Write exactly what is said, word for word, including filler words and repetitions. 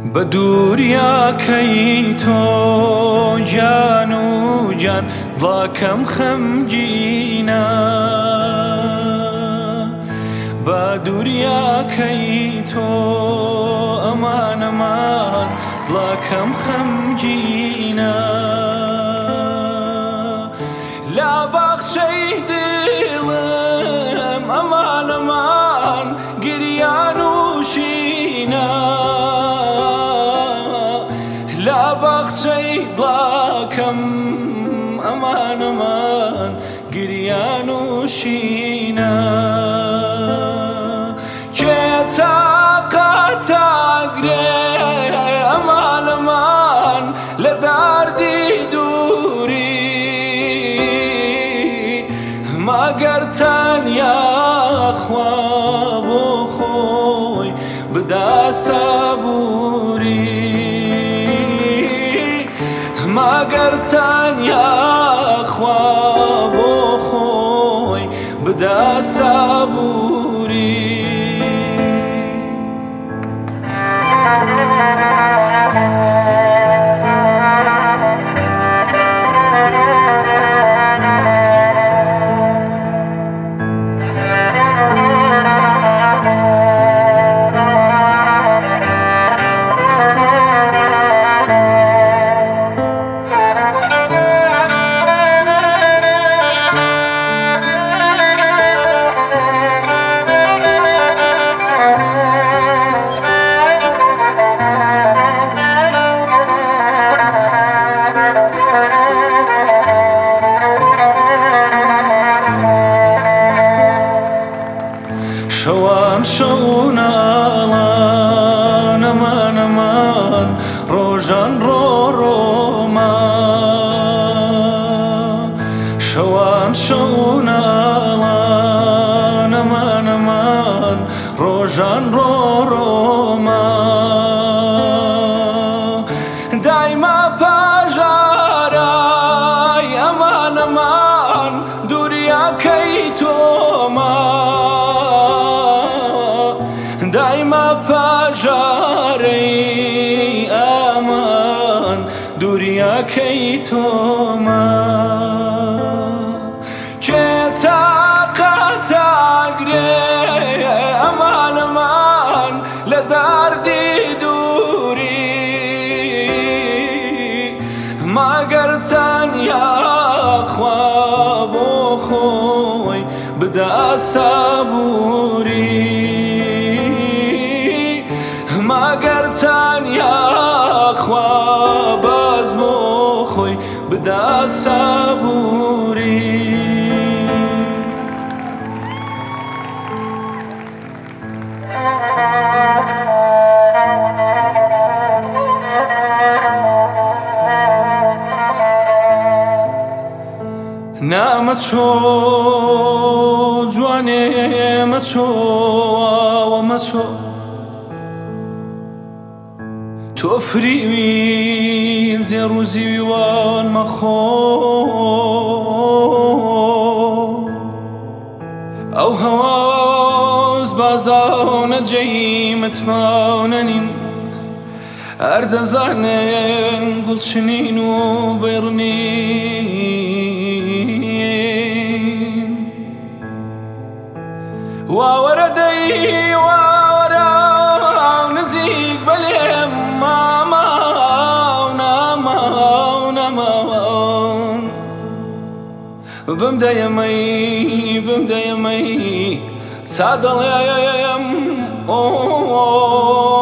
بە دووریاکەی تۆ گیان و گیان دڵاکەم خەمگینە بە دووریاکەی تۆ ئەمان ئەمان دڵاکەم خەمگینە لا باخچەی دڵم ئەمان ئەمان گریان و شینە لا باخچەی دڵاکەم ئەمان ئەمان گریان و شینە کێ تاقاتەگرێ ئەمان ئەمان لە داردی دووری مەگەر تەنیا خوا بۆ خۆی بدا سەبووری مەگەر تەنیا خوا بۆ خۆی بدا سەبووری شەوان شەو ناڵان ئەمان ئەمان ڕۆژان ڕۆ ڕۆمان شەوان شەو ناڵان ئەمان ئەمان ڕۆژان ڕۆ ڕۆمان دایما پاژارای ئەمان ئەمان دووریاکەی تۆمان دایما پاژارەی ئەمان دووریاکەی تۆمان کێ تاقاتەگرێ ئەمان ئەمان لە داردی دووری مەگەر تەنیا خوا بۆ خۆی بدا سەبووری مەگەر تەنیا خوا باز بۆ خۆی بدا سەبووری نامەچۆ جوانێ مەچۆ ئەوە مەچۆ تۆ فریوی زێڕ و زیویوان مەخۆ ئەو هەواز بازاو نەجێی متماو نەنین هەر دەزانن گوڵچنین و بەیڕنین واوەرە دەی واوەرە نزیک بەلێم ماماو ناماو نەماون بمدەیەمەی بمدەیەمەی تا دەڵێم ئۆ